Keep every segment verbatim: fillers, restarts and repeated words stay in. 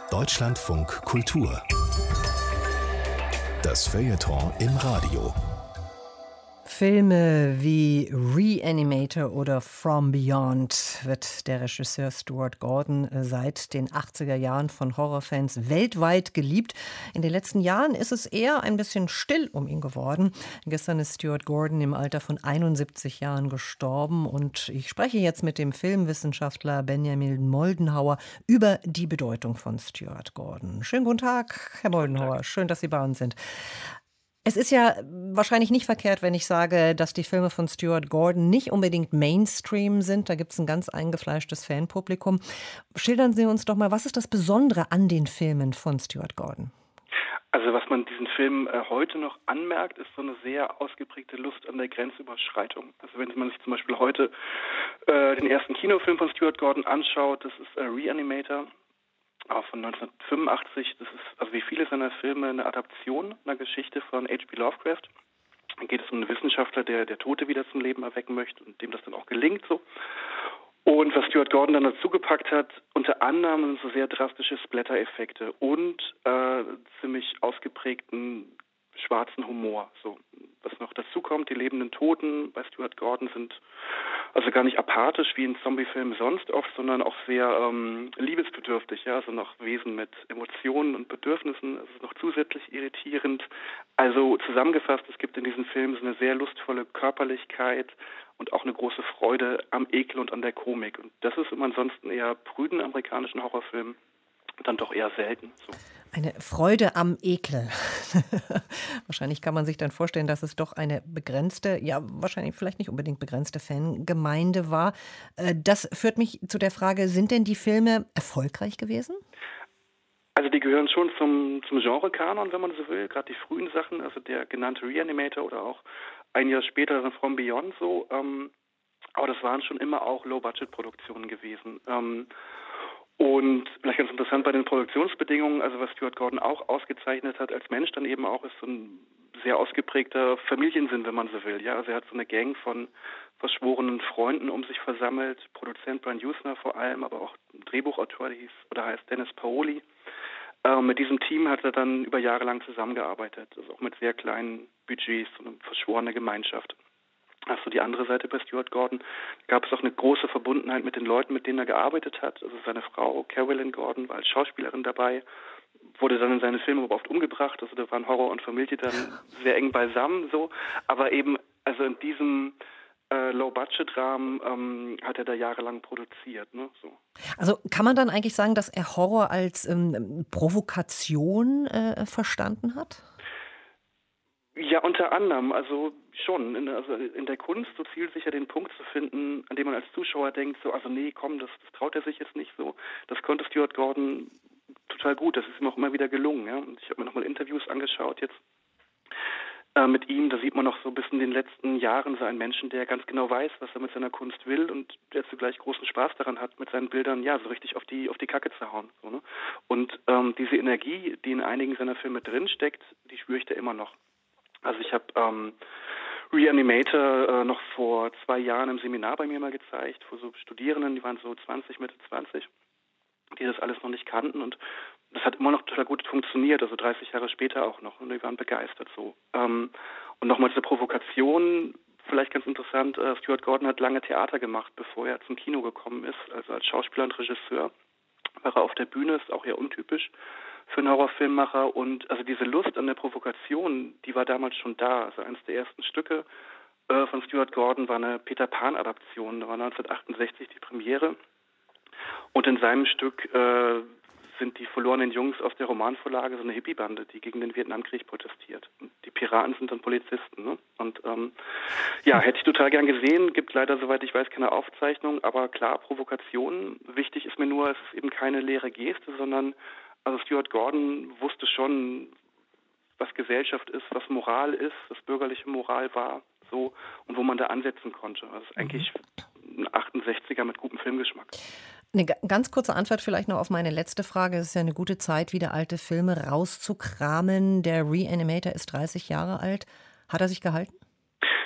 Deutschlandfunk Kultur. Das Feuilleton im Radio. Filme wie Reanimator oder From Beyond wird der Regisseur Stuart Gordon seit den achtziger Jahren von Horrorfans weltweit geliebt. In den letzten Jahren ist es eher ein bisschen still um ihn geworden. Gestern ist Stuart Gordon im Alter von einundsiebzig Jahren gestorben und ich spreche jetzt mit dem Filmwissenschaftler Benjamin Moldenhauer über die Bedeutung von Stuart Gordon. Schönen guten Tag, Herr Moldenhauer. Schön, dass Sie bei uns sind. Es ist ja wahrscheinlich nicht verkehrt, wenn ich sage, dass die Filme von Stuart Gordon nicht unbedingt Mainstream sind. Da gibt es ein ganz eingefleischtes Fanpublikum. Schildern Sie uns doch mal, was ist das Besondere an den Filmen von Stuart Gordon? Also was man diesen Film äh, heute noch anmerkt, ist so eine sehr ausgeprägte Lust an der Grenzüberschreitung. Also wenn man sich zum Beispiel heute äh, den ersten Kinofilm von Stuart Gordon anschaut, das ist äh, Reanimator. Auch von neunzehnhundertfünfundachtzig, das ist, also wie viele seiner Filme, eine Adaption einer Geschichte von H P Lovecraft. Dann geht es um einen Wissenschaftler, der der Tote wieder zum Leben erwecken möchte und dem das dann auch gelingt so. Und was Stuart Gordon dann dazu gepackt hat, unter anderem so sehr drastische Splatter-Effekte und äh, ziemlich ausgeprägten schwarzen Humor. So, was noch dazu kommt, die lebenden Toten bei Stuart Gordon sind also gar nicht apathisch wie in Zombie-Filmen sonst oft, sondern auch sehr ähm, liebesbedürftig, ja, also noch Wesen mit Emotionen und Bedürfnissen. Es ist noch zusätzlich irritierend. Also zusammengefasst, es gibt in diesen Filmen so eine sehr lustvolle Körperlichkeit und auch eine große Freude am Ekel und an der Komik. Und das ist im ansonsten eher prüden amerikanischen Horrorfilmen dann doch eher selten. So. Eine Freude am Ekel. Wahrscheinlich kann man sich dann vorstellen, dass es doch eine begrenzte, ja wahrscheinlich vielleicht nicht unbedingt begrenzte Fangemeinde war. Das führt mich zu der Frage, sind denn die Filme erfolgreich gewesen? Also die gehören schon zum, zum Genre-Kanon, wenn man so will. Gerade die frühen Sachen, also der genannte Reanimator oder auch ein Jahr später dann From Beyond so. Ähm, aber das waren schon immer auch Low-Budget-Produktionen gewesen. Ähm, Und vielleicht ganz interessant bei den Produktionsbedingungen, also was Stuart Gordon auch ausgezeichnet hat als Mensch dann eben auch, ist so ein sehr ausgeprägter Familiensinn, wenn man so will. Ja, also er hat so eine Gang von verschworenen Freunden um sich versammelt, Produzent Brian Usner vor allem, aber auch ein Drehbuchautor, der hieß oder heißt Dennis Paoli. Äh, mit diesem Team hat er dann über Jahre lang zusammengearbeitet, also auch mit sehr kleinen Budgets, so eine verschworene Gemeinschaft. Achso, die andere Seite bei Stuart Gordon gab es auch eine große Verbundenheit mit den Leuten, mit denen er gearbeitet hat. Also seine Frau Carolyn Gordon war als Schauspielerin dabei, wurde dann in seine Filme aber oft umgebracht. Also da waren Horror und Familie dann sehr eng beisammen so. Aber eben, also in diesem äh, Low-Budget-Rahmen ähm, hat er da jahrelang produziert. Ne? So. Also kann man dann eigentlich sagen, dass er Horror als ähm, Provokation äh, verstanden hat? Ja, unter anderem, also schon. In, also in der Kunst so zielsicher den Punkt zu finden, an dem man als Zuschauer denkt, so, also nee, komm, das, das traut er sich jetzt nicht so. Das konnte Stuart Gordon total gut, das ist ihm auch immer wieder gelungen. Ja? Und ich habe mir nochmal Interviews angeschaut jetzt äh, mit ihm, da sieht man noch so bis in den letzten Jahren so einen Menschen, der ganz genau weiß, was er mit seiner Kunst will und der zugleich großen Spaß daran hat, mit seinen Bildern ja so richtig auf die auf die Kacke zu hauen. So, ne? Und ähm, diese Energie, die in einigen seiner Filme drinsteckt, die spüre ich da immer noch. Also ich habe ähm, Reanimator äh, noch vor zwei Jahren im Seminar bei mir mal gezeigt, vor so Studierenden, die waren so zwanzig, Mitte zwanzig, die das alles noch nicht kannten und das hat immer noch total gut funktioniert, also dreißig Jahre später auch noch und die waren begeistert so. Ähm, und nochmal zur Provokation, vielleicht ganz interessant, äh, Stuart Gordon hat lange Theater gemacht, bevor er zum Kino gekommen ist, also als Schauspieler und Regisseur war er auf der Bühne, ist auch eher untypisch für einen Horrorfilmmacher und also diese Lust an der Provokation, die war damals schon da. Also eines der ersten Stücke äh, von Stuart Gordon war eine Peter Pan-Adaption, da war neunzehnhundertachtundsechzig die Premiere und in seinem Stück äh, sind die verlorenen Jungs aus der Romanvorlage so eine Hippie-Bande, die gegen den Vietnamkrieg protestiert. Und die Piraten sind dann Polizisten. Ne? Und ähm, ja, hätte ich total gern gesehen, gibt leider, soweit ich weiß, keine Aufzeichnung, aber klar, Provokation. Wichtig ist mir nur, es ist eben keine leere Geste, sondern also Stuart Gordon wusste schon, was Gesellschaft ist, was Moral ist, was bürgerliche Moral war, so und wo man da ansetzen konnte. Also es ist eigentlich ein achtundsechziger mit gutem Filmgeschmack. Eine ganz kurze Antwort vielleicht noch auf meine letzte Frage. Es ist ja eine gute Zeit, wieder alte Filme rauszukramen. Der Reanimator ist dreißig Jahre alt. Hat er sich gehalten?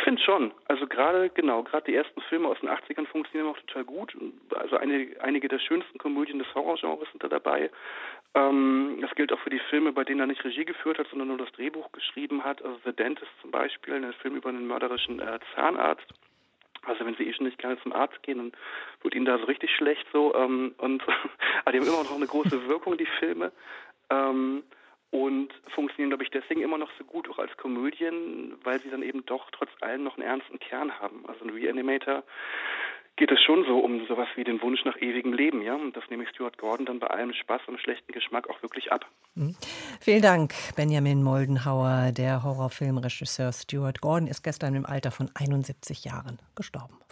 finde schon. Also gerade, genau, gerade die ersten Filme aus den achtzigern funktionieren auch total gut. Also einige, einige der schönsten Komödien des Horrorgenres sind da dabei. Ähm, das gilt auch für die Filme, bei denen er nicht Regie geführt hat, sondern nur das Drehbuch geschrieben hat. Also The Dentist zum Beispiel, ein Film über einen mörderischen äh, Zahnarzt. Also wenn sie eh schon nicht gerne zum Arzt gehen, dann wird ihnen da so richtig schlecht so. Ähm, und aber die haben immer noch eine große Wirkung, die Filme. Ähm, und funktionieren, glaube ich, deswegen immer noch so gut, auch als Komödien, weil sie dann eben doch trotz allem noch einen ernsten Kern haben. Also in Reanimator geht es schon so um sowas wie den Wunsch nach ewigem Leben, ja. Und das nehme ich Stuart Gordon dann bei allem Spaß und schlechten Geschmack auch wirklich ab. Mhm. Vielen Dank, Benjamin Moldenhauer. Der Horrorfilmregisseur Stuart Gordon ist gestern im Alter von einundsiebzig Jahren gestorben.